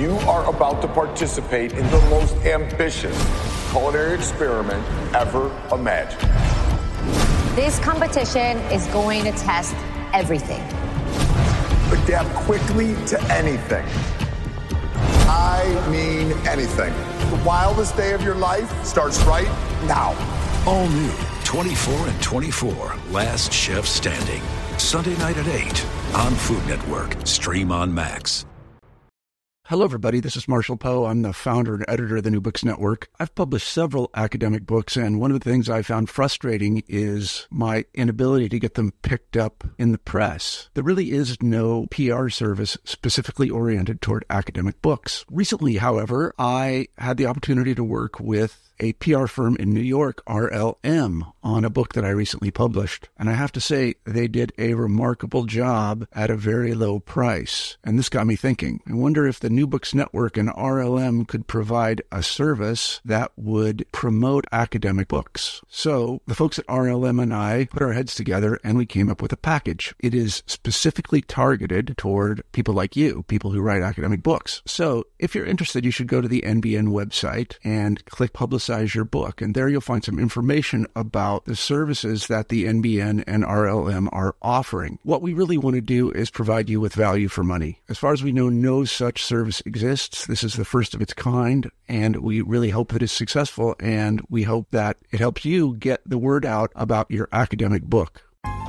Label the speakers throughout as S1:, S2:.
S1: You are about to participate in the most ambitious culinary experiment ever imagined.
S2: This competition is going to test everything.
S1: Adapt quickly to anything. I mean anything. The wildest day of your life starts right now.
S3: All new 24 and 24, Last Chef Standing. Sunday night at 8 on Food Network. Stream on Max.
S4: Hello, everybody. This is Marshall Poe. I'm the founder and editor of the New Books Network. I've published several academic books, and one of the things I found frustrating is my inability to get them picked up in the press. There really is no PR service specifically oriented toward academic books. Recently, however, I had the opportunity to work with a PR firm in New York, RLM, on a book that I recently published. And I have to say, they did a remarkable job at a very low price. And this got me thinking. I wonder if the New Books Network and RLM could provide a service that would promote academic books. So the folks at RLM and I put our heads together and we came up with a package. It is specifically targeted toward people like you, people who write academic books. So if you're interested, you should go to the NBN website and click Publicize Your Book, and there you'll find some information about the services that the NBN and RLM are offering. What we really want to do is provide you with value for money. As far as we know, no such service exists. This is the first of its kind, and we really hope that it's successful, and we hope that it helps you get the word out about your academic book.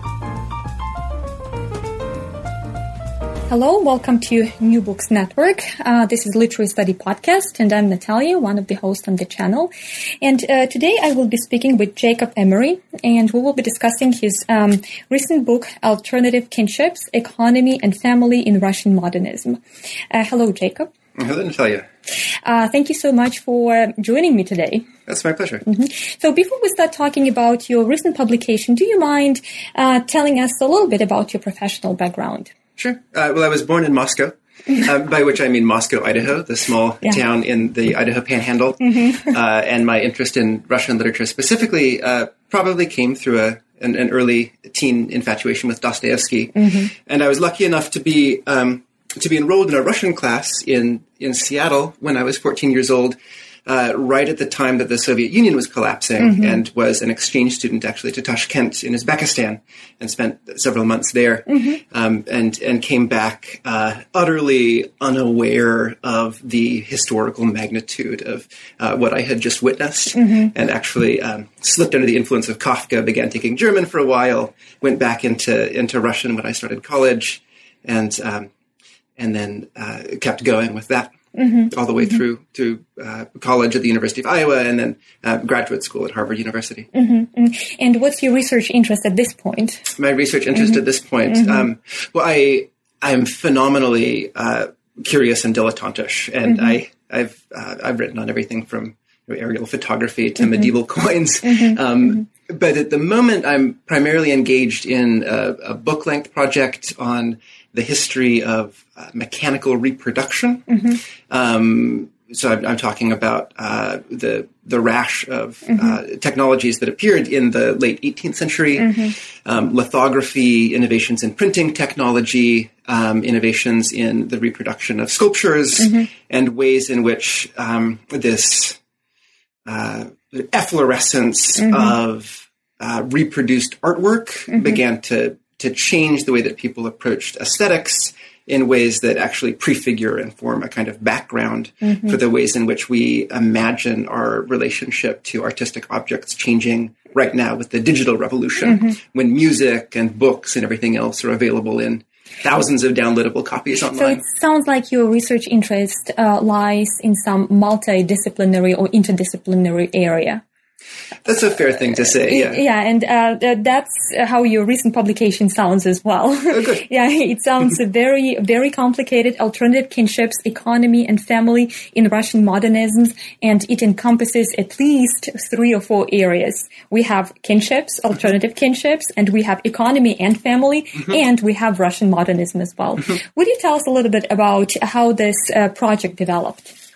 S5: Hello, welcome to New Books Network. This is Literary Study Podcast, and I'm Natalia, one of the hosts on the channel. And today I will be speaking with Jacob Emery, and we will be discussing his recent book, Alternative Kinships, Economy and Family in Russian Modernism. Hello, Jacob.
S6: Hello, Natalia.
S5: Thank you so much for joining me today.
S6: That's my pleasure.
S5: Mm-hmm. So before we start talking about your recent publication, do you mind telling us a little bit about your professional background?
S6: Sure. Well, I was born in Moscow, by which I mean Moscow, Idaho, the small town in the Idaho Panhandle. Mm-hmm. And my interest in Russian literature specifically probably came through an early teen infatuation with Dostoevsky. Mm-hmm. And I was lucky enough to be enrolled in a Russian class in Seattle when I was 14 years old. Right at the time that the Soviet Union was collapsing, mm-hmm. and was an exchange student actually to Tashkent in Uzbekistan and spent several months there, mm-hmm. And came back utterly unaware of the historical magnitude of what I had just witnessed, mm-hmm. and actually slipped under the influence of Kafka, began taking German for a while, went back into Russian when I started college, and then kept going with that. Mm-hmm. All the way mm-hmm. through college at the University of Iowa, and then graduate school at Harvard University. Mm-hmm.
S5: And what's your research interest at this point?
S6: My research interest mm-hmm. at this point? Mm-hmm. Well, I am phenomenally curious and dilettantish, and mm-hmm. I've written on everything from aerial photography to mm-hmm. medieval coins. Mm-hmm. But at the moment, I'm primarily engaged in a book-length project on the history of mechanical reproduction. Mm-hmm. So I'm talking about the rash of mm-hmm. Technologies that appeared in the late 18th century, mm-hmm. Lithography, innovations in printing technology, innovations in the reproduction of sculptures, mm-hmm. and ways in which this efflorescence mm-hmm. of reproduced artwork mm-hmm. began to change the way that people approached aesthetics in ways that actually prefigure and form a kind of background mm-hmm. for the ways in which we imagine our relationship to artistic objects changing right now with the digital revolution, mm-hmm. when music and books and everything else are available in thousands of downloadable copies online.
S5: So it sounds like your research interest lies in some multidisciplinary or interdisciplinary area.
S6: That's a fair thing to say, yeah.
S5: Yeah, and that's how your recent publication sounds as well.
S6: Oh, good.
S5: Yeah, it sounds very, very complicated. Alternative Kinships, Economy and Family in Russian Modernism, and it encompasses at least 3 or 4 areas. We have kinships, alternative kinships, and we have economy and family, mm-hmm. and we have Russian modernism as well. Mm-hmm. Would you tell us a little bit about how this project developed?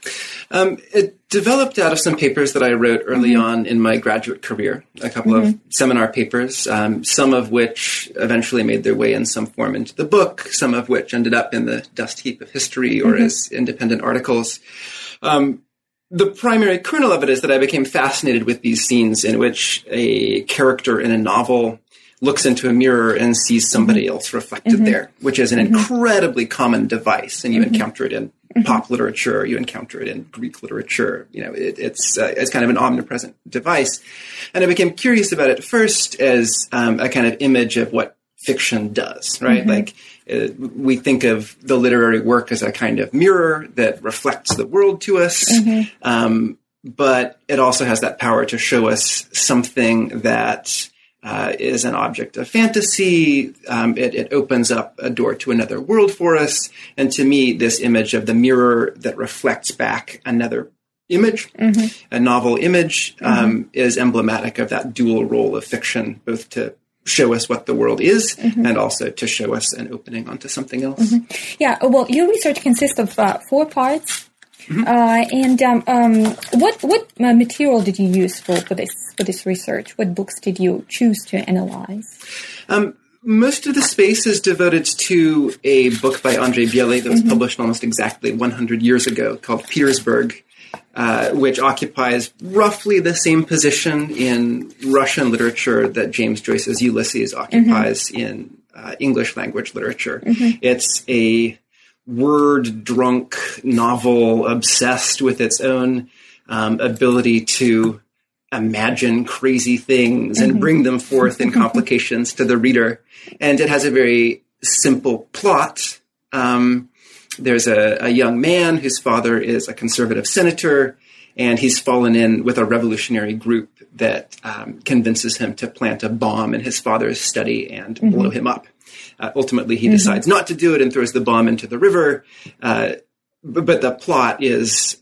S6: It developed out of some papers that I wrote early on in my graduate career, a couple of seminar papers, some of which eventually made their way in some form into the book, some of which ended up in the dust heap of history or as independent articles. The primary kernel of it is that I became fascinated with these scenes in which a character in a novel looks into a mirror and sees somebody else reflected there, which is an incredibly common device, and you encounter it in pop literature, you encounter it in Greek literature. You know, it's kind of an omnipresent device. And I became curious about it first as a kind of image of what fiction does, right? Like we think of the literary work as a kind of mirror that reflects the world to us. But it also has that power to show us something that is an object of fantasy. It opens up a door to another world for us. And to me, this image of the mirror that reflects back another image, a novel image, is emblematic of that dual role of fiction, both to show us what the world is and also to show us an opening onto something else.
S5: Yeah, well, your research consists of 4 parts. What material did you use for this research? What books did you choose to analyze?
S6: Most of the space is devoted to a book by Andrei Bieley that was published almost exactly 100 years ago called Petersburg, which occupies roughly the same position in Russian literature that James Joyce's Ulysses occupies in English language literature. It's a word-drunk novel obsessed with its own ability to imagine crazy things and bring them forth in complications to the reader. And it has a very simple plot. There's a young man whose father is a conservative senator, and he's fallen in with a revolutionary group that convinces him to plant a bomb in his father's study and blow him up. Ultimately, he decides not to do it and throws the bomb into the river. But the plot is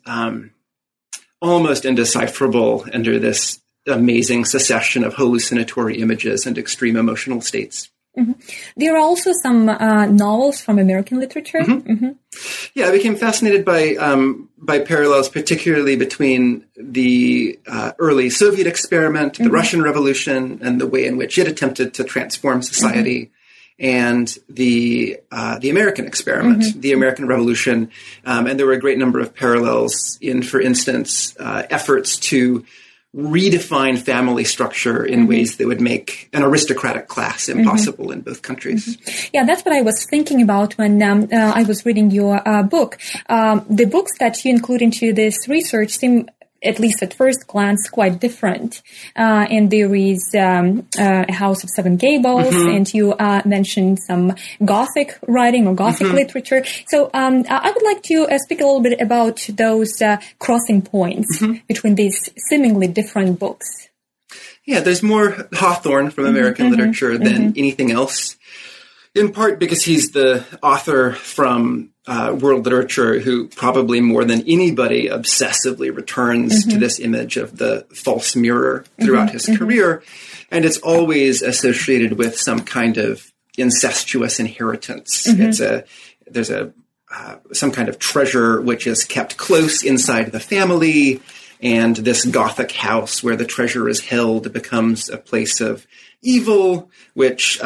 S6: almost indecipherable under this amazing succession of hallucinatory images and extreme emotional states.
S5: There are also some novels from American literature.
S6: Yeah, I became fascinated by parallels, particularly between the early Soviet experiment, the Russian Revolution, and the way in which it attempted to transform society, and the American experiment, the American Revolution. And there were a great number of parallels in, for instance, efforts to redefine family structure in ways that would make an aristocratic class impossible in both countries.
S5: Yeah, that's what I was thinking about when I was reading your book. The books that you include into this research seem, at least at first glance, quite different. And there is A House of Seven Gables, and you mentioned some Gothic writing or Gothic literature. So I would like to speak a little bit about those crossing points between these seemingly different books.
S6: Yeah, there's more Hawthorne from American literature than anything else, in part because he's the author from world literature who probably more than anybody obsessively returns to this image of the false mirror throughout his career. And it's always associated with some kind of incestuous inheritance. There's some kind of treasure which is kept close inside the family, and this Gothic house where the treasure is held becomes a place of evil, which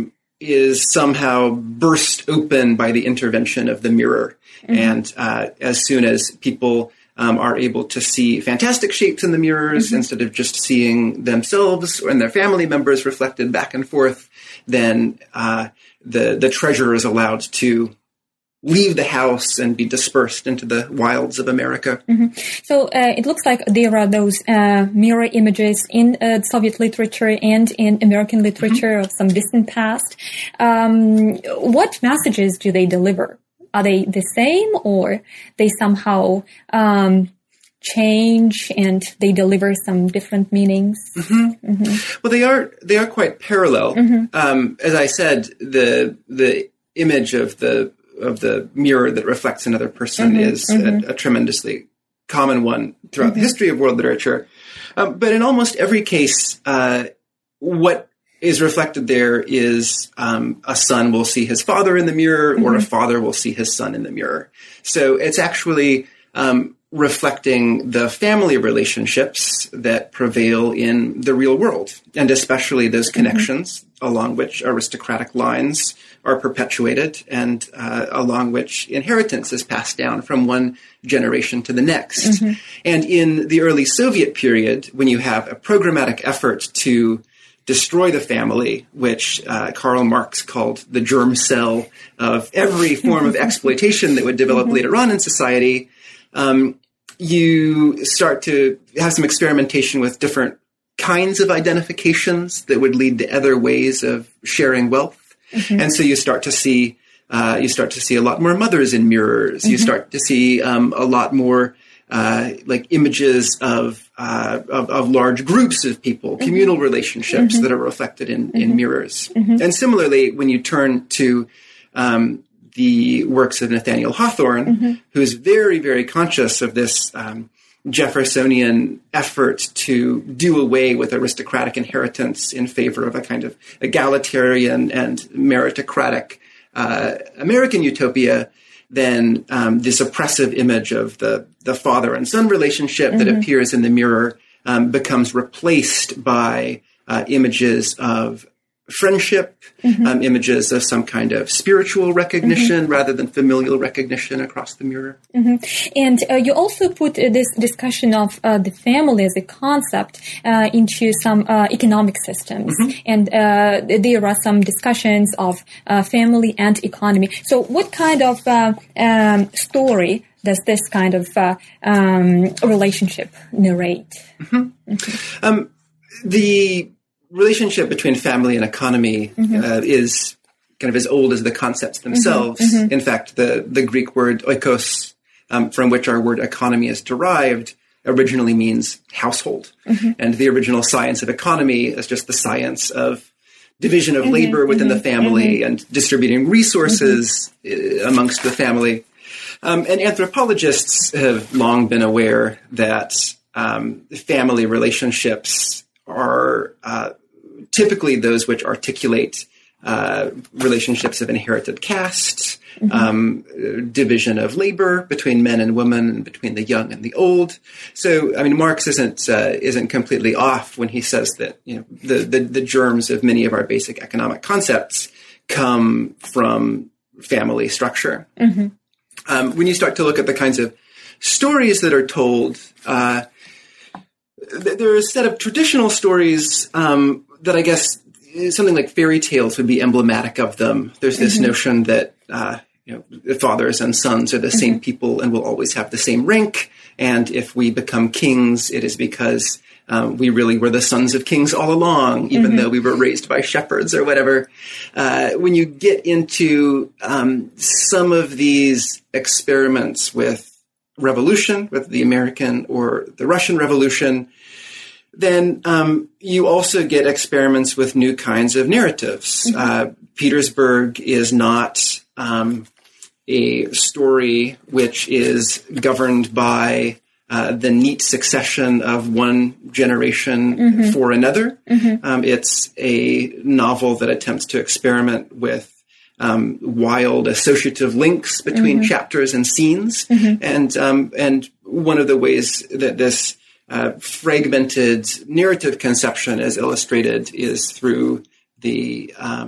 S6: is somehow burst open by the intervention of the mirror. And as soon as people are able to see fantastic shapes in the mirrors instead of just seeing themselves and their family members reflected back and forth, then the treasure is allowed to leave the house and be dispersed into the wilds of America.
S5: So it looks like there are those mirror images in Soviet literature and in American literature of some distant past. What messages do they deliver? Are they the same, or they somehow change and they deliver some different meanings?
S6: Well, they are quite parallel. As I said, the image of the mirror that reflects another person is a tremendously common one throughout the history of world literature. But in almost every case, what is reflected there is a son will see his father in the mirror, or a father will see his son in the mirror. So it's actually reflecting the family relationships that prevail in the real world, and especially those connections along which aristocratic lines are perpetuated and along which inheritance is passed down from one generation to the next. And in the early Soviet period, when you have a programmatic effort to destroy the family, which Karl Marx called the germ cell of every form of exploitation that would develop later on in society, you start to have some experimentation with different kinds of identifications that would lead to other ways of sharing wealth. And so you start to see a lot more mothers in mirrors. You start to see a lot more like images of large groups of people, communal relationships that are reflected in mirrors. And similarly, when you turn to the works of Nathaniel Hawthorne, who is very, very conscious of this Jeffersonian effort to do away with aristocratic inheritance in favor of a kind of egalitarian and meritocratic American utopia, then this oppressive image of the father and son relationship that appears in the mirror becomes replaced by images of friendship, images of some kind of spiritual recognition rather than familial recognition across the mirror.
S5: And you also put this discussion of the family as a concept into some economic systems. And there are some discussions of family and economy. So what kind of story does this kind of relationship narrate?
S6: The relationship between family and economy is kind of as old as the concepts themselves. In fact, the Greek word oikos, from which our word economy is derived, originally means household. And the original science of economy is just the science of division of labor within the family and distributing resources amongst the family. And anthropologists have long been aware that family relationships are typically those which articulate relationships of inherited caste, division of labor between men and women, and between the young and the old. So, I mean, Marx isn't completely off when he says that the germs of many of our basic economic concepts come from family structure. When you start to look at the kinds of stories that are told, there are a set of traditional stories that I guess something like fairy tales would be emblematic of them. There's this notion that fathers and sons are the same people and will always have the same rank. And if we become kings, it is because we really were the sons of kings all along, even though we were raised by shepherds or whatever. When you get into some of these experiments with revolution, with the American or the Russian Revolution, then you also get experiments with new kinds of narratives. Petersburg is not a story which is governed by the neat succession of one generation for another. It's a novel that attempts to experiment with wild associative links between chapters and scenes. And one of the ways that this fragmented narrative conception is illustrated is through the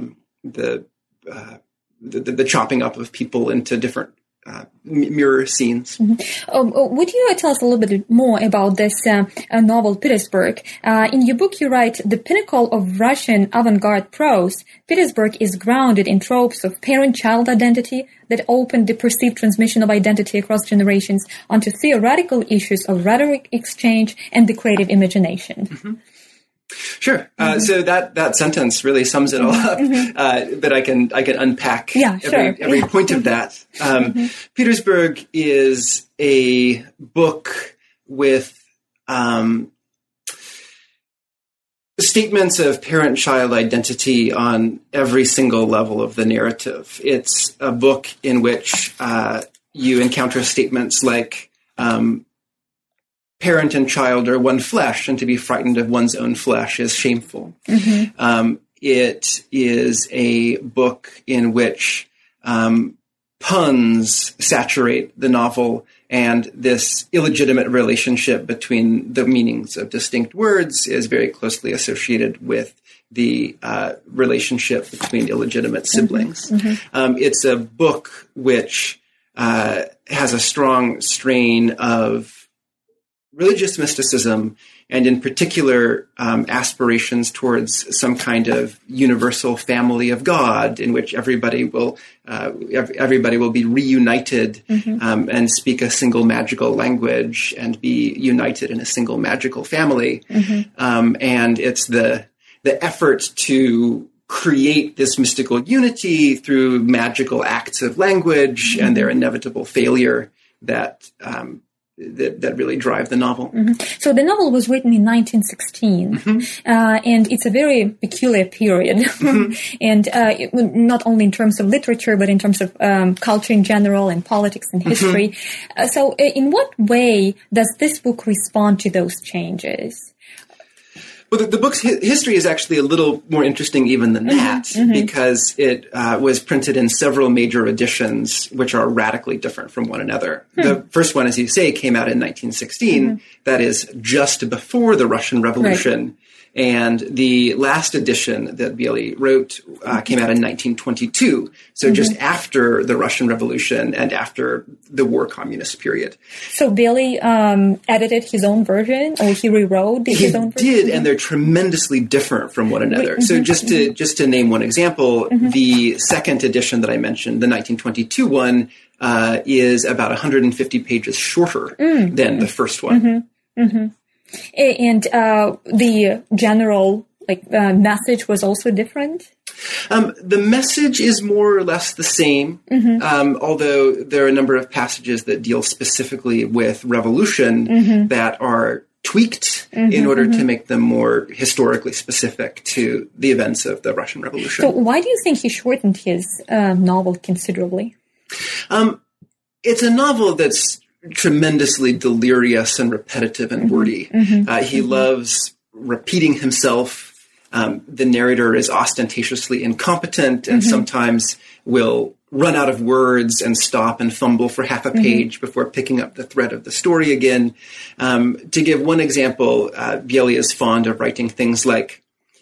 S6: chopping up of people into different mirror scenes.
S5: Would you tell us a little bit more about this novel, Petersburg? In your book, you write, the pinnacle of Russian avant-garde prose, Petersburg is grounded in tropes of parent-child identity that opened the perceived transmission of identity across generations onto theoretical issues of rhetoric exchange and the creative imagination.
S6: Sure. So that sentence really sums it all up. But I can unpack every point of that. Petersburg is a book with statements of parent-child identity on every single level of the narrative. It's a book in which you encounter statements like parent and child are one flesh, and to be frightened of one's own flesh is shameful. It is a book in which puns saturate the novel, and this illegitimate relationship between the meanings of distinct words is very closely associated with the relationship between illegitimate siblings. It's a book which has a strong strain of religious mysticism, and in particular, aspirations towards some kind of universal family of God, in which everybody will be reunited and speak a single magical language and be united in a single magical family. And it's the effort to create this mystical unity through magical acts of language and their inevitable failure that really drive the novel.
S5: So the novel was written in 1916, and it's a very peculiar period, and not only in terms of literature, but in terms of culture in general and politics and history. So in what way does this book respond to those changes?
S6: Well, the book's history is actually a little more interesting even than that, because it was printed in several major editions, which are radically different from one another. The first one, as you say, came out in 1916. That is just before the Russian Revolution. And the last edition that Biely wrote came out in 1922, so just after the Russian Revolution and after the war communist period.
S5: So Biely edited his own version, or he rewrote his own version?
S6: He did, and they're tremendously different from one another. So just to name one example, the second edition that I mentioned, the 1922 one, is about 150 pages shorter than the first one.
S5: And the general message was also different?
S6: The message is more or less the same, although there are a number of passages that deal specifically with revolution that are tweaked in order to make them more historically specific to the events of the Russian Revolution.
S5: So why do you think he shortened his novel considerably?
S6: It's a novel that's tremendously delirious and repetitive and wordy. He loves repeating himself. The narrator is ostentatiously incompetent and sometimes will run out of words and stop and fumble for half a page before picking up the thread of the story again. To give one example, Biely is fond of writing things like,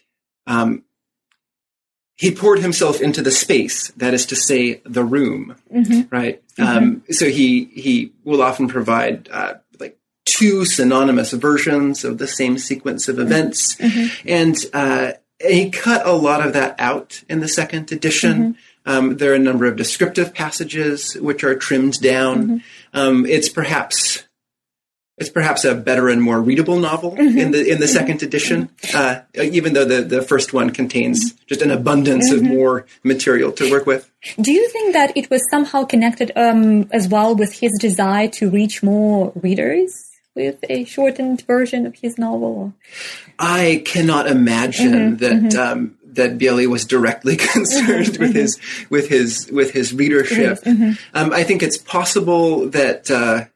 S6: he poured himself into the space, that is to say, the room, right? So he will often provide two synonymous versions of the same sequence of events. And he cut a lot of that out in the second edition. There are a number of descriptive passages which are trimmed down. It's perhaps a better and more readable novel in the second edition, even though the first one contains just an abundance of more material to work with.
S5: Do you think that it was somehow connected as well with his desire to reach more readers with a shortened version of his novel? I
S6: cannot imagine that Biely was directly concerned with his readership. I think it's possible that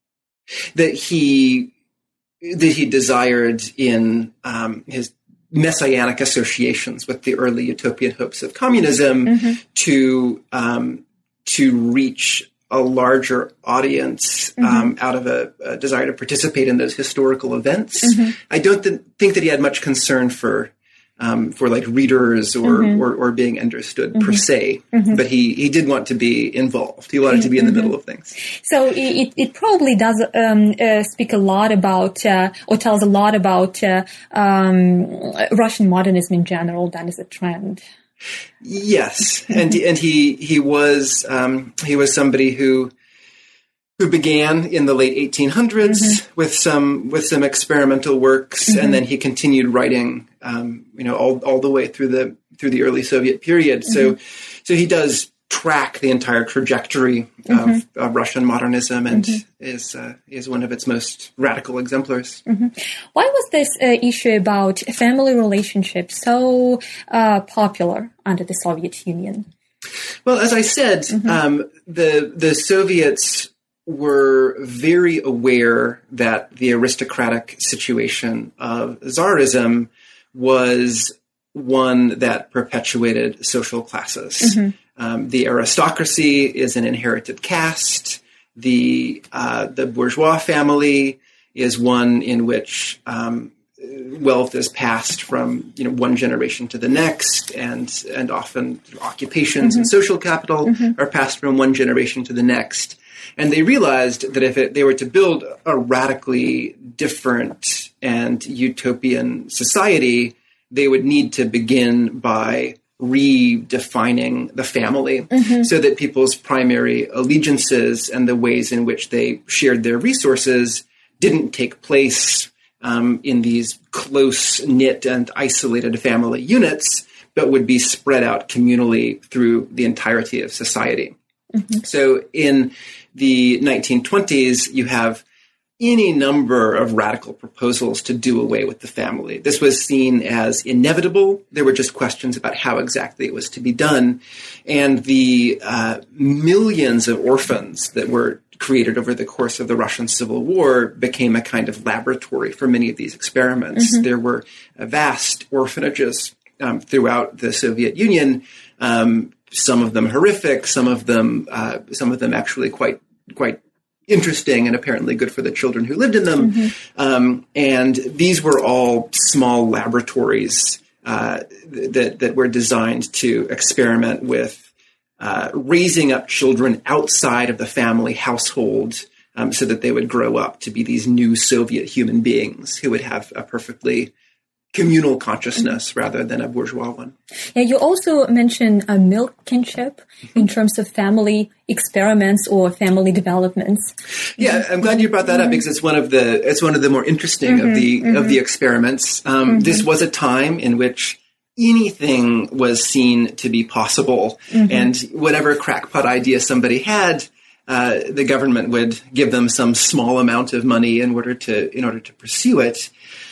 S6: he desired in his messianic associations with the early utopian hopes of communism to reach a larger audience out of a desire to participate in those historical events. I don't think that he had much concern for readers or being understood per se, but he did want to be involved. He wanted to be in the middle of things.
S5: So it probably does speak a lot about or tells a lot about Russian modernism in general. That is a trend.
S6: Yes, and he was somebody who began in the late 1800s with some experimental works, and then he continued writing, all the way through the early Soviet period. So he does track the entire trajectory of Russian modernism, and is one of its most radical exemplars.
S5: Why was this issue about family relationships so popular under the Soviet Union?
S6: Well, as I said, the Soviets were very aware that the aristocratic situation of Tsarism was one that perpetuated social classes. The aristocracy is an inherited caste. The bourgeois family is one in which wealth is passed from one generation to the next, and often occupations and social capital are passed from one generation to the next. And they realized that if they were to build a radically different and utopian society, they would need to begin by redefining the family so that people's primary allegiances and the ways in which they shared their resources didn't take place in these close-knit and isolated family units, but would be spread out communally through the entirety of society. So in the 1920s, you have any number of radical proposals to do away with the family. This was seen as inevitable. There were just questions about how exactly it was to be done. And the millions of orphans that were created over the course of the Russian Civil War became a kind of laboratory for many of these experiments. There were vast orphanages throughout the Soviet Union, some of them horrific, some of them actually quite interesting and apparently good for the children who lived in them. And these were all small laboratories that were designed to experiment with raising up children outside of the family household so that they would grow up to be these new Soviet human beings who would have a perfectly communal consciousness rather than a bourgeois one.
S5: Yeah, you also mentioned milk kinship in terms of family experiments or family developments.
S6: Yeah, I'm glad you brought that up because it's one of the more interesting of the experiments. This was a time in which anything was seen to be possible, and whatever crackpot idea somebody had, the government would give them some small amount of money in order to pursue it.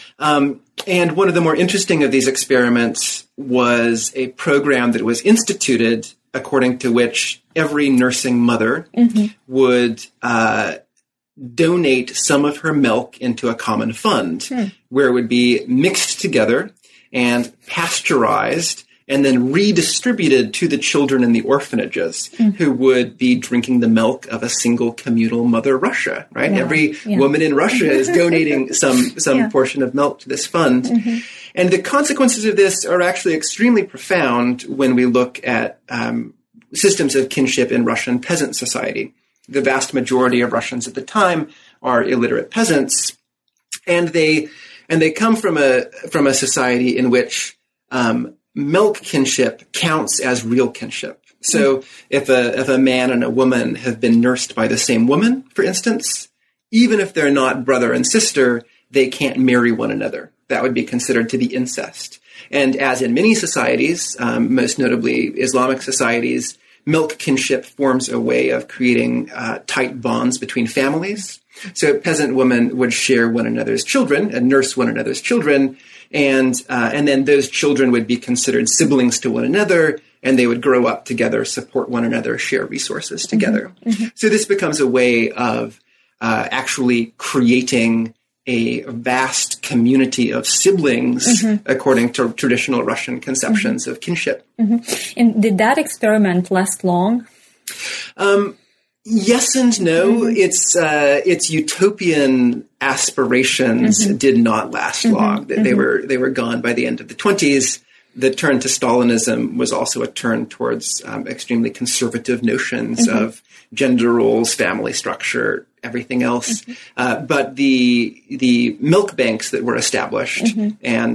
S6: And one of the more interesting of these experiments was a program that was instituted according to which every nursing mother would donate some of her milk into a common fund where it would be mixed together and pasteurized and then redistributed to the children in the orphanages who would be drinking the milk of a single communal Mother Russia, right? Every woman in Russia is donating some portion of milk to this fund. And the consequences of this are actually extremely profound when we look at systems of kinship in Russian peasant society. The vast majority of Russians at the time are illiterate peasants, and they come from a society in which milk kinship counts as real kinship. So if a man and a woman have been nursed by the same woman, for instance, even if they're not brother and sister, they can't marry one another. That would be considered to be incest. And as in many societies, most notably Islamic societies, milk kinship forms a way of creating tight bonds between families. So peasant women would share one another's children and nurse one another's children, and then those children would be considered siblings to one another, and they would grow up together, support one another, share resources together. So this becomes a way of actually creating a vast community of siblings according to traditional Russian conceptions of kinship.
S5: And did that experiment last long?
S6: Yes and no. Its utopian aspirations did not last long. They were gone by the end of the 1920s. The turn to Stalinism was also a turn towards extremely conservative notions of gender roles, family structure, everything else. But the milk banks that were established and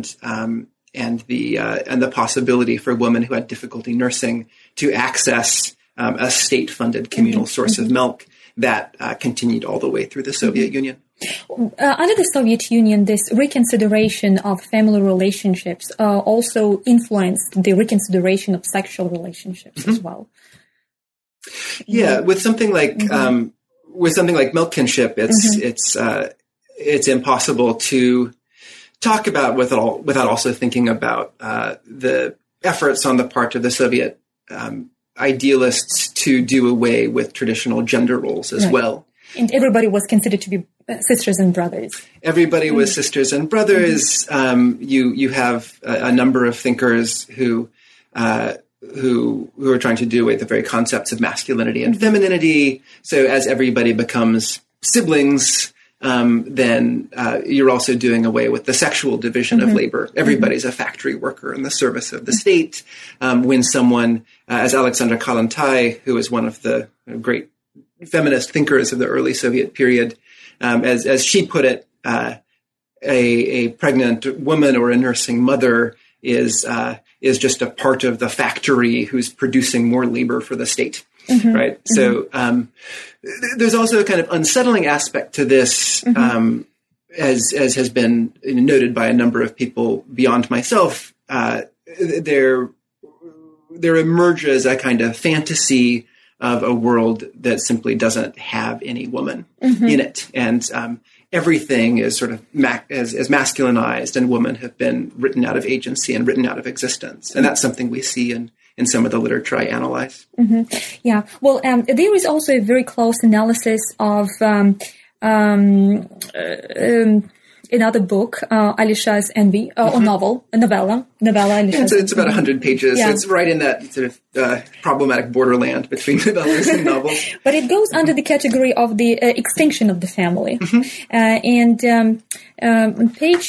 S6: the possibility for women who had difficulty nursing to access a state-funded communal source of milk that continued all the way through the Soviet Union.
S5: Under the Soviet Union, this reconsideration of family relationships also influenced the reconsideration of sexual relationships as well.
S6: Yeah, with something like milk kinship, it's impossible to talk about without also thinking about the efforts on the part of the Soviet idealists to do away with traditional gender roles as well.
S5: And everybody was considered to be sisters and brothers.
S6: Everybody was sisters and brothers. You have a number of thinkers who who are trying to do away with the very concepts of masculinity and femininity. So as everybody becomes siblings, then you're also doing away with the sexual division of labor. Everybody's a factory worker in the service of the state. When someone, as Alexandra Kollontai, who is one of the great feminist thinkers of the early Soviet period, as she put it, a pregnant woman or a nursing mother is just a part of the factory who's producing more labor for the state. Right. So there's also a kind of unsettling aspect to this, as has been noted by a number of people beyond myself. There emerges a kind of fantasy of a world that simply doesn't have any woman in it, and everything is sort of as masculinized, and women have been written out of agency and written out of existence, and that's something we see in some of the literature I analyze.
S5: Yeah. Well, there is also a very close analysis of another book, Alisha's Envy, or novella. Alisha's
S6: It's about 100 pages. Yeah. It's right in that sort of problematic borderland between novellas and novels.
S5: But it goes under the category of the extinction of the family. And on page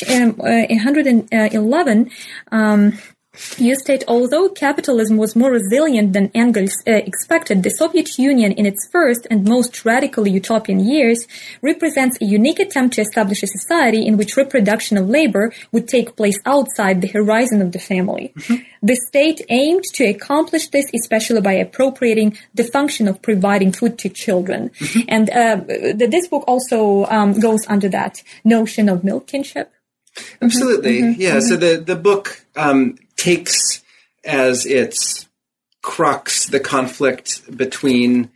S5: 111, you state, although capitalism was more resilient than Engels expected, the Soviet Union in its first and most radical utopian years represents a unique attempt to establish a society in which reproduction of labor would take place outside the horizon of the family. The state aimed to accomplish this, especially by appropriating the function of providing food to children. And this book also goes under that notion of milk kinship.
S6: Absolutely. Yeah. So the book takes as its crux the conflict between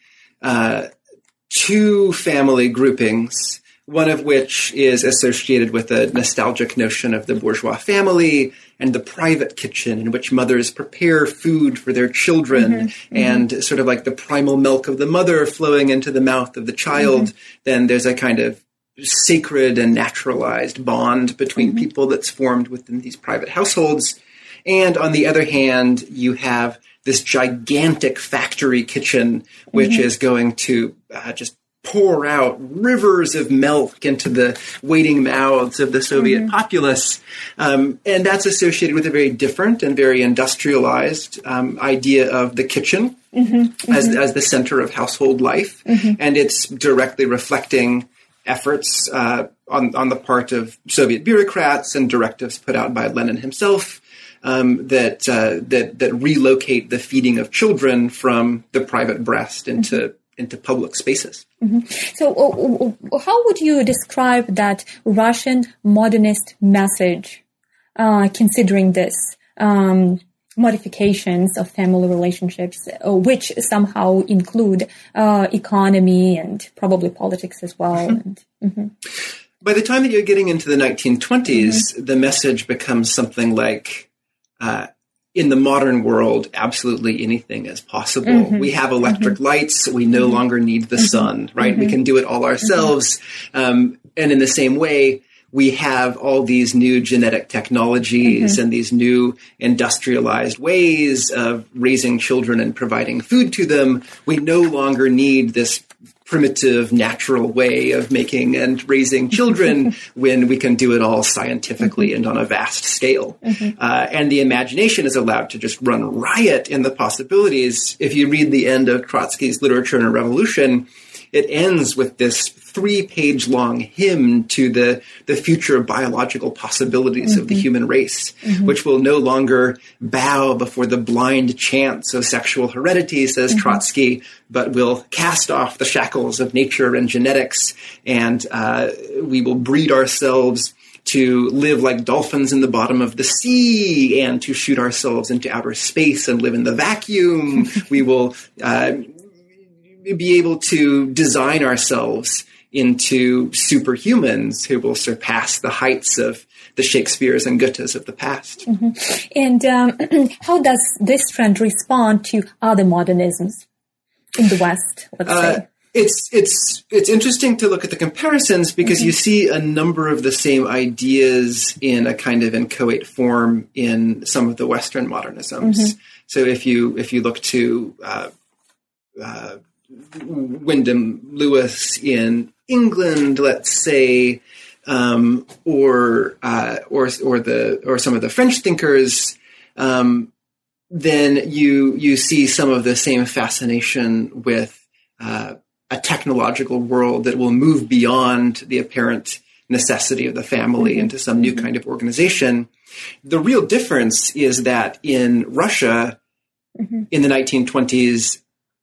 S6: two family groupings, one of which is associated with a nostalgic notion of the bourgeois family and the private kitchen in which mothers prepare food for their children and sort of like the primal milk of the mother flowing into the mouth of the child. Then there's a kind of sacred and naturalized bond between people that's formed within these private households. And on the other hand, you have this gigantic factory kitchen, which is going to just pour out rivers of milk into the waiting mouths of the Soviet populace. And that's associated with a very different and very industrialized idea of the kitchen as the center of household life. And it's directly reflecting efforts on the part of Soviet bureaucrats and directives put out by Lenin himself that relocate the feeding of children from the private breast into public spaces.
S5: So how would you describe that Russian modernist message, considering this modifications of family relationships, which somehow include economy and probably politics as well?
S6: By the time that you're getting into the 1920s, the message becomes something like, in the modern world, absolutely anything is possible. We have electric lights. We no longer need the sun, right? We can do it all ourselves. And in the same way, we have all these new genetic technologies and these new industrialized ways of raising children and providing food to them. We no longer need this primitive, natural way of making and raising children when we can do it all scientifically and on a vast scale. And the imagination is allowed to just run riot in the possibilities. If you read the end of Trotsky's Literature and a Revolution, it ends with this 3-page long hymn to the future biological possibilities of the human race, which will no longer bow before the blind chance of sexual heredity, says Trotsky, but will cast off the shackles of nature and genetics, and we will breed ourselves to live like dolphins in the bottom of the sea and to shoot ourselves into outer space and live in the vacuum. We will be able to design ourselves into superhumans who will surpass the heights of the Shakespeares and Goethes of the past.
S5: And how does this trend respond to other modernisms in the West, let's say?
S6: It's interesting to look at the comparisons because you see a number of the same ideas in a kind of inchoate form in some of the Western modernisms. So if you look to Wyndham Lewis in England, let's say, or some of the French thinkers, then you see some of the same fascination with a technological world that will move beyond the apparent necessity of the family into some new kind of organization. The real difference is that in Russia, in the 1920s,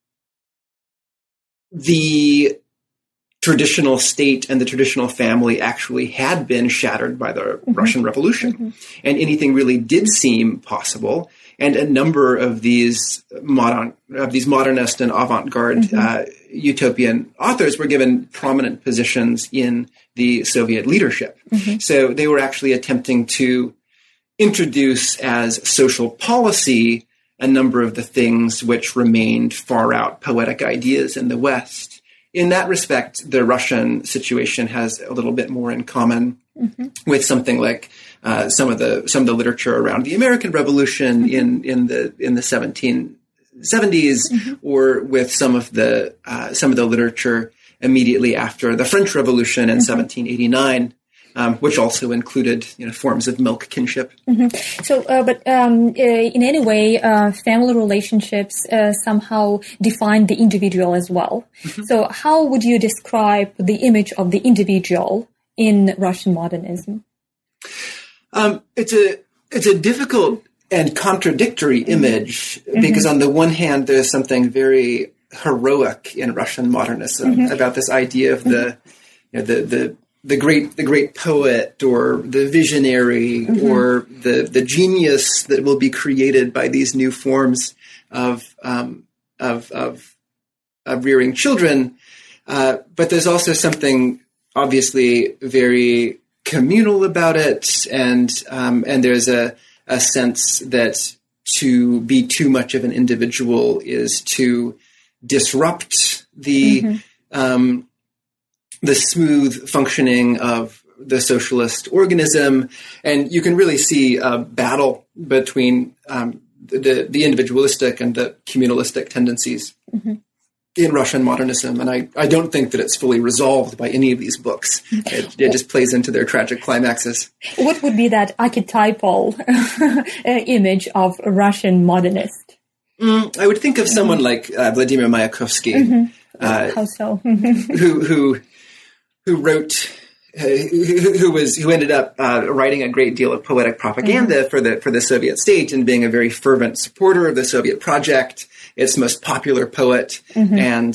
S6: the traditional state and the traditional family actually had been shattered by the Russian Revolution, and anything really did seem possible. And a number of these modernist and avant-garde utopian authors were given prominent positions in the Soviet leadership. So they were actually attempting to introduce as social policy a number of the things which remained far out poetic ideas in the West. In that respect, the Russian situation has a little bit more in common with something like some of the literature around the American Revolution in the 1770s, or with some of the literature immediately after the French Revolution in 1789. Which also included, forms of milk kinship.
S5: So, but in any way, family relationships somehow define the individual as well. So, how would you describe the image of the individual in Russian modernism?
S6: It's a difficult and contradictory image because, on the one hand, there's something very heroic in Russian modernism about this idea of the great poet, or the visionary, or the genius that will be created by these new forms of rearing children. But there's also something obviously very communal about it, and there's a sense that to be too much of an individual is to disrupt the smooth functioning of the socialist organism. And you can really see a battle between the individualistic and the communalistic tendencies in Russian modernism. And I don't think that it's fully resolved by any of these books. It just plays into their tragic climaxes.
S5: What would be that archetypal image of a Russian modernist?
S6: I would think of someone like Vladimir Mayakovsky.
S5: How so?
S6: who wrote, who ended up writing a great deal of poetic propaganda for the Soviet state, and being a very fervent supporter of the Soviet project, its most popular poet, and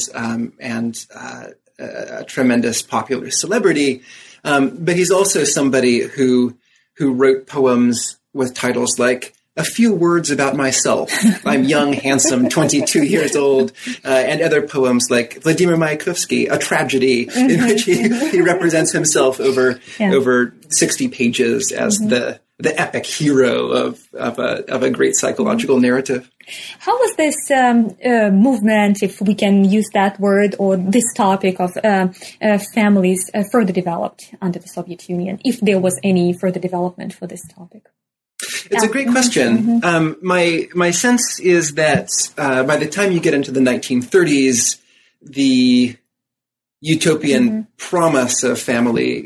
S6: a tremendous popular celebrity. But he's also somebody who wrote poems with titles like "A Few Words About Myself," "I'm young, handsome, 22 years old," and other poems like Vladimir Mayakovsky, "A Tragedy," in which he represents himself over 60 pages as the epic hero of a great psychological narrative.
S5: How was this movement, if we can use that word, or this topic of families further developed under the Soviet Union, if there was any further development for this topic?
S6: It's a great question. My sense is that by the time you get into the 1930s, the utopian promise of family,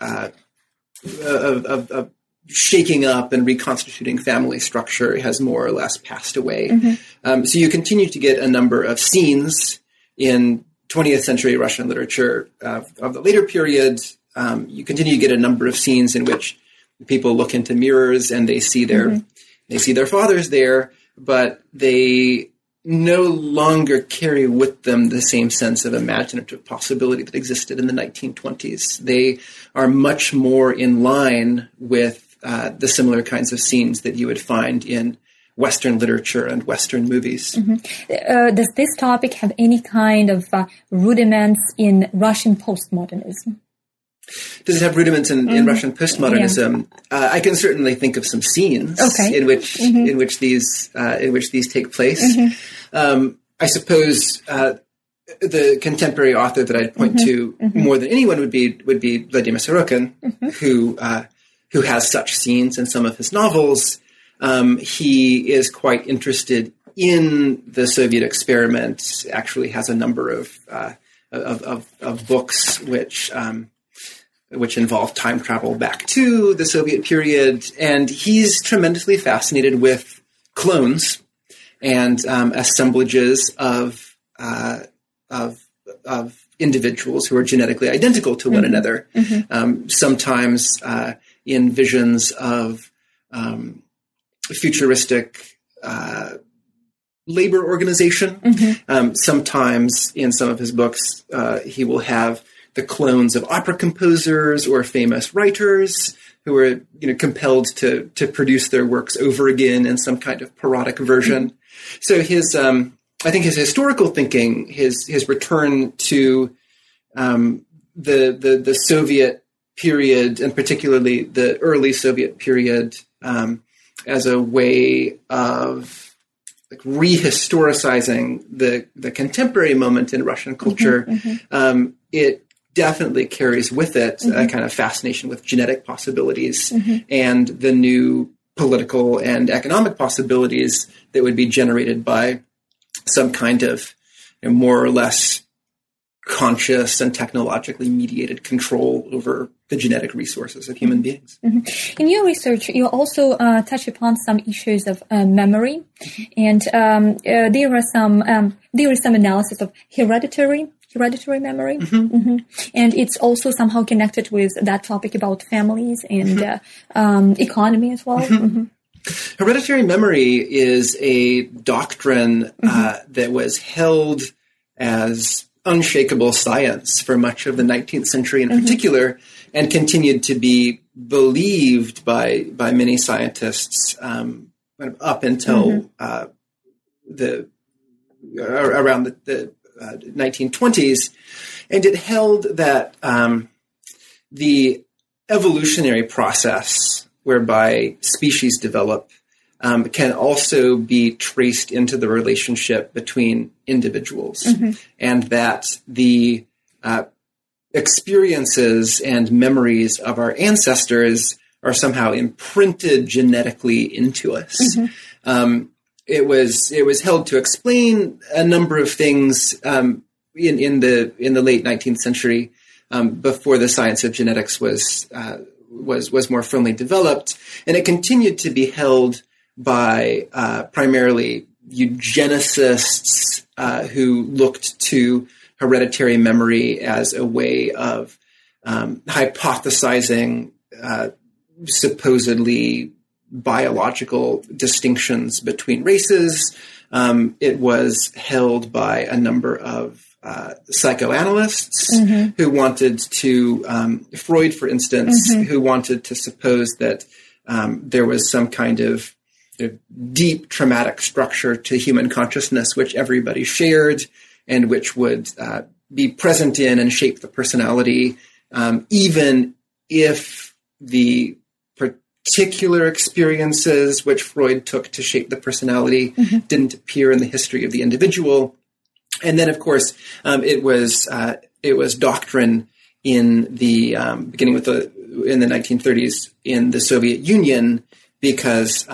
S6: of shaking up and reconstituting family structure, has more or less passed away. So you continue to get a number of scenes in 20th century Russian literature of the later period. You continue to get a number of scenes in which people look into mirrors and they see their fathers there, but they no longer carry with them the same sense of imaginative possibility that existed in the 1920s. They are much more in line with the similar kinds of scenes that you would find in Western literature and Western movies.
S5: Does this topic have any kind of rudiments in Russian postmodernism?
S6: Does it have rudiments in Russian postmodernism? Yeah. I can certainly think of some scenes in which these take place. I suppose the contemporary author that I'd point to more than anyone would be Vladimir Sorokin, who has such scenes in some of his novels. He is quite interested in the Soviet experiment actually has a number of books which involve time travel back to the Soviet period, and he's tremendously fascinated with clones and assemblages of individuals who are genetically identical to one another. Sometimes in visions of futuristic labor organization. Sometimes in some of his books, he will have the clones of opera composers or famous writers who are, compelled to produce their works over again in some kind of parodic version. So I think his historical thinking, his return to the Soviet period, and particularly the early Soviet period, as a way of rehistoricizing the contemporary moment in Russian culture, it definitely carries with it a kind of fascination with genetic possibilities and the new political and economic possibilities that would be generated by some kind of more or less conscious and technologically mediated control over the genetic resources of human beings.
S5: In your research, you also touch upon some issues of memory, and there is some analysis of hereditary memory, and it's also somehow connected with that topic about families and economy as well.
S6: Hereditary memory is a doctrine that was held as unshakable science for much of the 19th century in particular, and continued to be believed by many scientists up until around the 1920s. And it held that the evolutionary process whereby species develop can also be traced into the relationship between individuals, and that the experiences and memories of our ancestors are somehow imprinted genetically into us. It was held to explain a number of things in the late 19th century, before the science of genetics was more firmly developed, and it continued to be held by primarily eugenicists who looked to hereditary memory as a way of hypothesizing supposedly biological distinctions between races. It was held by a number of psychoanalysts who wanted to, Freud, for instance, who wanted to suppose that there was some kind of deep traumatic structure to human consciousness which everybody shared, and which would be present in and shape the personality, even if the particular experiences which Freud took to shape the personality didn't appear in the history of the individual. And then, of course, it was doctrine in the beginning in the 1930s in the Soviet Union, because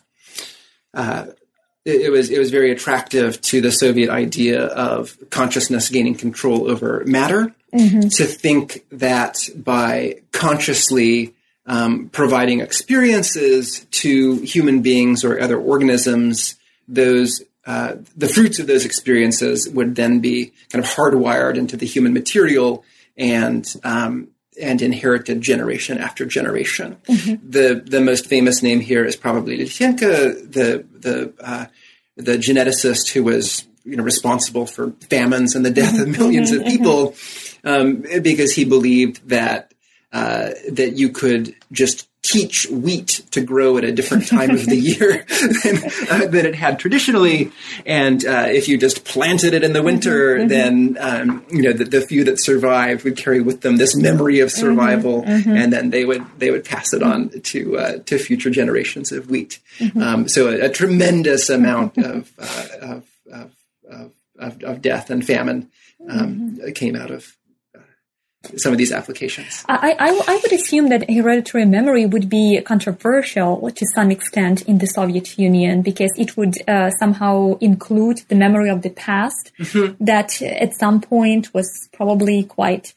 S6: it was very attractive to the Soviet idea of consciousness gaining control over matter, to think that by consciously providing experiences to human beings or other organisms, the fruits of those experiences would then be kind of hardwired into the human material and inherited generation after generation. The most famous name here is probably Lysenko, the geneticist who was responsible for famines and the death of millions of people, because he believed that you could just teach wheat to grow at a different time of the year than it had traditionally, and if you just planted it in the winter, then the few that survived would carry with them this memory of survival, and then they would pass it on to future generations of wheat. So a tremendous amount of death and famine came out of some of these applications.
S5: I would assume that hereditary memory would be controversial to some extent in the Soviet Union because it would somehow include the memory of the past that at some point was probably quite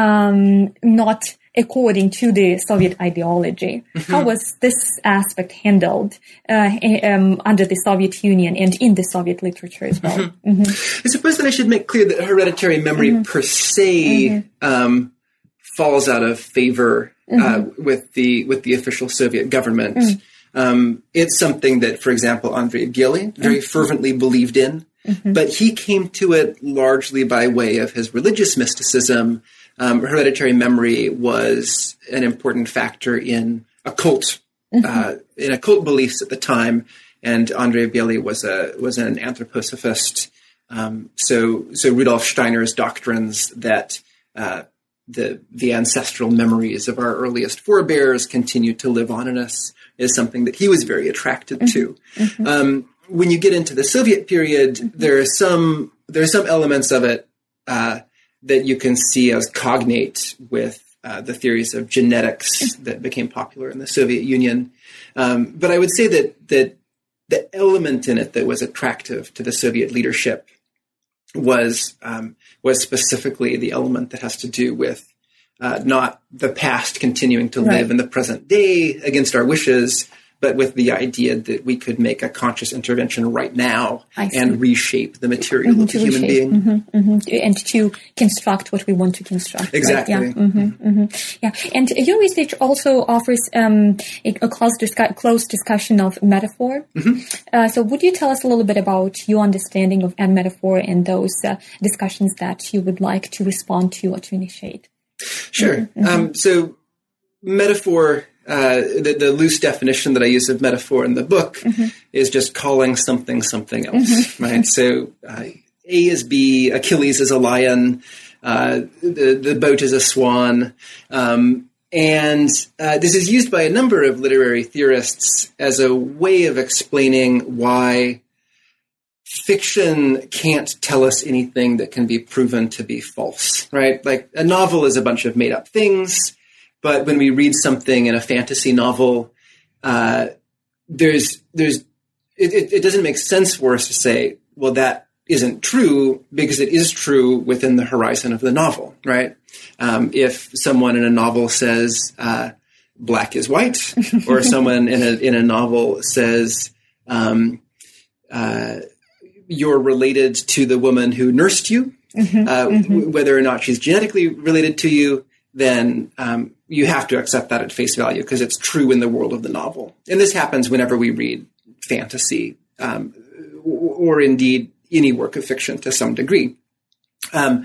S5: not according to the Soviet ideology. How was this aspect handled under the Soviet Union and in the Soviet literature as well?
S6: I suppose that I should make clear that hereditary memory per se falls out of favor with the official Soviet government. It's something that, for example, Andrei Bielý very fervently believed in, but he came to it largely by way of his religious mysticism. Hereditary memory was an important factor in occult beliefs at the time, and Andrei Bielý was an anthroposophist. So Rudolf Steiner's doctrines that the ancestral memories of our earliest forebears continue to live on in us is something that he was very attracted to. When you get into the Soviet period, there are some elements of it that you can see as cognate with the theories of genetics that became popular in the Soviet Union. But I would say that the element in it that was attractive to the Soviet leadership was specifically the element that has to do with not the past continuing to live in the present day against our wishes, but with the idea that we could make a conscious intervention right now and reshape the material of the human being.
S5: And to construct what we want to construct.
S6: Exactly.
S5: Right? Yeah. And your research also offers a close discussion of metaphor. So would you tell us a little bit about your understanding of metaphor and those discussions that you would like to respond to or to initiate?
S6: Sure. So metaphor... the loose definition that I use of metaphor in the book is just calling something else, right? So A is B, Achilles is a lion, the boat is a swan, and this is used by a number of literary theorists as a way of explaining why fiction can't tell us anything that can be proven to be false, right? Like a novel is a bunch of made-up things. But when we read something in a fantasy novel, it doesn't make sense for us to say, well, that isn't true, because it is true within the horizon of the novel, right? If someone in a novel says black is white, or someone in a novel says you're related to the woman who nursed you, whether or not she's genetically related to you, then you have to accept that at face value because it's true in the world of the novel. And this happens whenever we read fantasy or indeed any work of fiction to some degree. And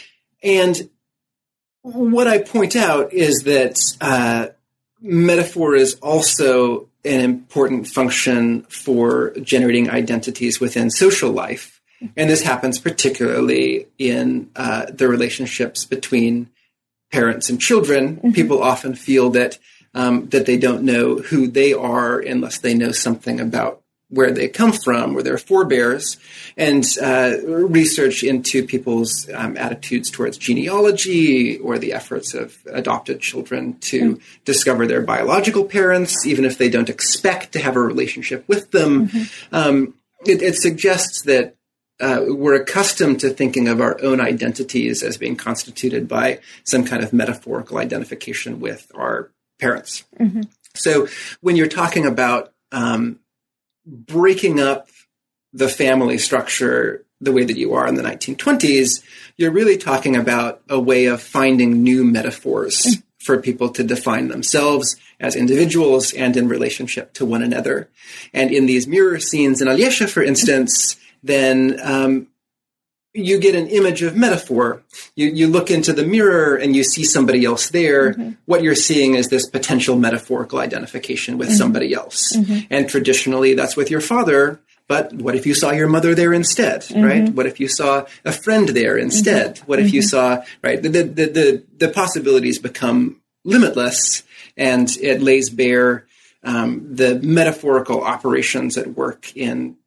S6: what I point out is that metaphor is also an important function for generating identities within social life. And this happens particularly in the relationships between parents and children. People often feel that they don't know who they are unless they know something about where they come from or their forebears. And research into people's attitudes towards genealogy or the efforts of adopted children to discover their biological parents, even if they don't expect to have a relationship with them. It suggests that we're accustomed to thinking of our own identities as being constituted by some kind of metaphorical identification with our parents. So when you're talking about breaking up the family structure the way that you are in the 1920s, you're really talking about a way of finding new metaphors for people to define themselves as individuals and in relationship to one another. And in these mirror scenes in Alyosha, for instance, then you get an image of metaphor. You look into the mirror and you see somebody else there. What you're seeing is this potential metaphorical identification with somebody else. And traditionally, that's with your father. But what if you saw your mother there instead, right? What if you saw a friend there instead? What if you saw, right? The possibilities become limitless, and it lays bare the metaphorical operations at work in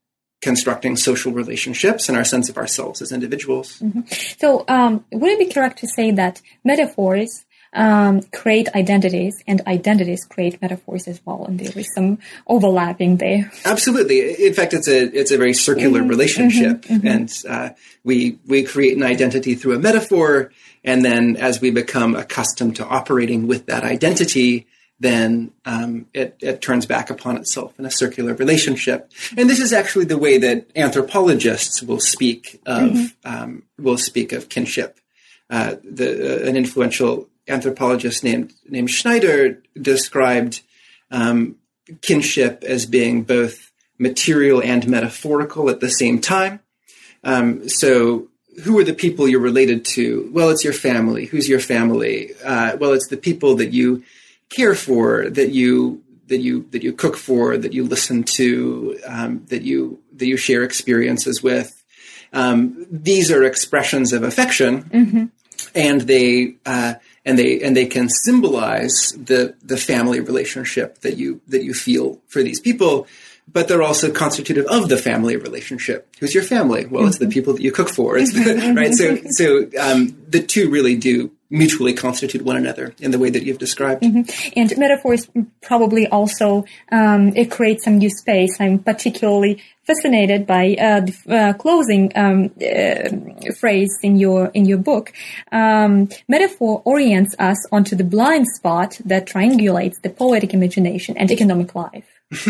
S6: constructing social relationships and our sense of ourselves as individuals.
S5: Mm-hmm. So would it be correct to say that metaphors create identities and identities create metaphors as well, and there is some overlapping there?
S6: Absolutely. In fact, it's a very circular relationship, and we create an identity through a metaphor, and then as we become accustomed to operating with that identity, then it turns back upon itself in a circular relationship. And this is actually the way that anthropologists will speak of kinship. An influential anthropologist named Schneider described kinship as being both material and metaphorical at the same time. So who are the people you're related to? Well, it's your family. Who's your family? Well, it's the people that you care for, that you cook for, that you listen to, that you share experiences with. These are expressions of affection, and they can symbolize the family relationship that you feel for these people. But they're also constitutive of the family relationship. Who's your family? Well, it's the people that you cook for. It's right. So the two really do mutually constitute one another in the way that you've described.
S5: And metaphors probably also it creates some new space. I'm particularly fascinated by the closing phrase in your book. Metaphor orients us onto the blind spot that triangulates the poetic imagination and economic life.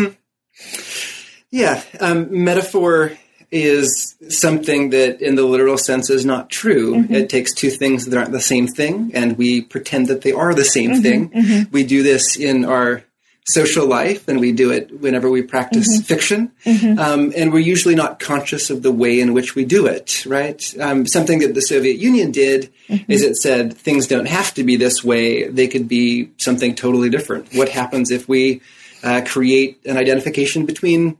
S6: Yeah, metaphor is something that in the literal sense is not true. It takes two things that aren't the same thing, and we pretend that they are the same thing. We do this in our social life, and we do it whenever we practice fiction, and we're usually not conscious of the way in which we do it, right? Something that the Soviet Union did is it said things don't have to be this way. They could be something totally different. What happens if we create an identification between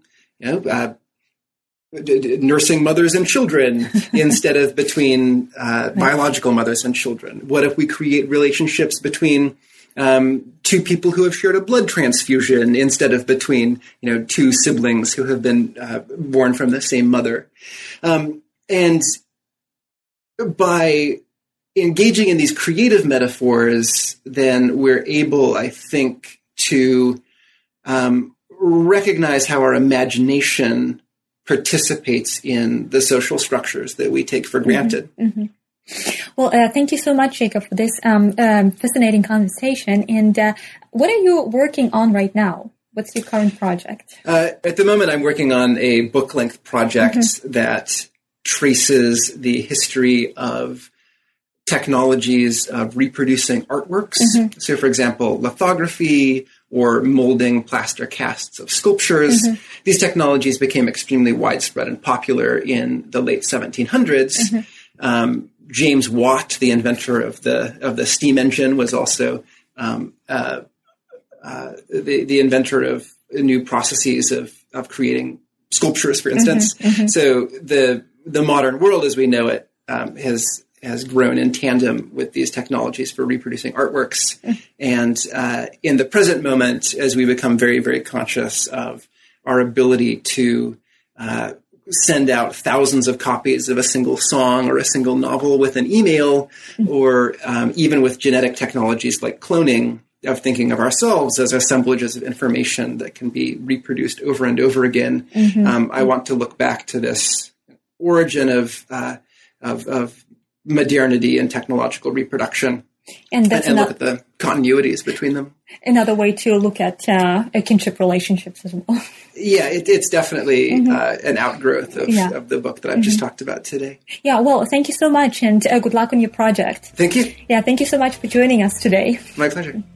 S6: nursing mothers and children instead of between biological mothers and children? What if we create relationships between two people who have shared a blood transfusion instead of between two siblings who have been born from the same mother? And by engaging in these creative metaphors, then we're able, I think, to recognize how our imagination participates in the social structures that we take for granted.
S5: Well, thank you so much, Jacob, for this fascinating conversation. And what are you working on right now? What's your current project?
S6: At the moment, I'm working on a book-length project that traces the history of technologies of reproducing artworks. So, for example, lithography or molding plaster casts of sculptures. These technologies became extremely widespread and popular in the late 1700s. James Watt, the inventor of the steam engine, was also the inventor of new processes of creating sculptures, for instance. So the modern world, as we know it, has grown in tandem with these technologies for reproducing artworks. And in the present moment, as we become very, very conscious of our ability to send out thousands of copies of a single song or a single novel with an email, or even with genetic technologies like cloning, of thinking of ourselves as assemblages of information that can be reproduced over and over again. I want to look back to this origin of modernity and technological reproduction, and look at the continuities between them.
S5: Another way to look at kinship relationships as well.
S6: Yeah, it's definitely an outgrowth of the book that I've just talked about today.
S5: Yeah, well, thank you so much, and good luck on your project.
S6: Thank you.
S5: Yeah, thank you so much for joining us today.
S6: My pleasure.